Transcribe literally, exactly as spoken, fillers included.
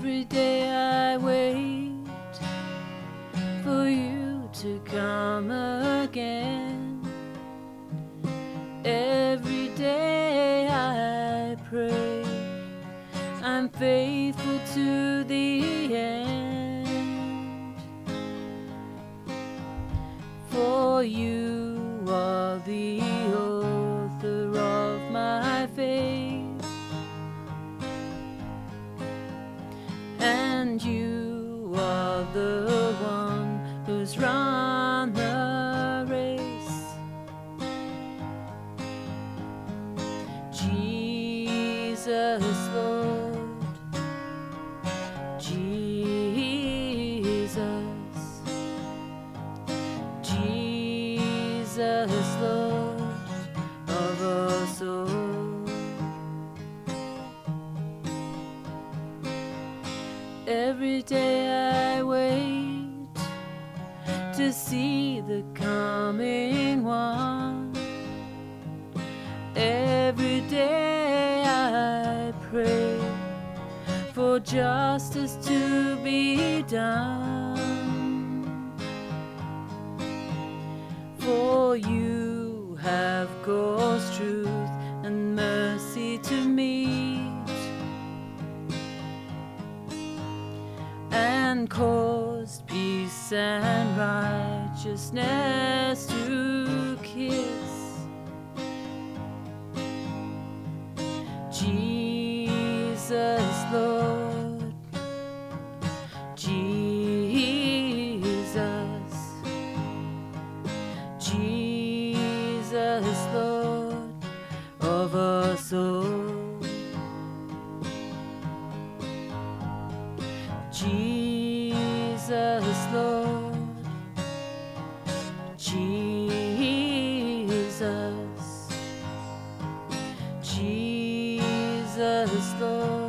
Every day I wait for you to come again. Every day I pray I'm faithful to the end. For you are the author of my faith, and you are the one who's run the race. Jesus, Lord, Jesus, Jesus, Lord of us all. Every day I wait to see the coming one. Every day I pray for justice to be done. For you have caused truth and mercy to meet, and caused peace and righteousness to kiss. Jesus, Lord, Jesus, Jesus, Lord of us all. Jesus, Lord, Jesus, Jesus, Lord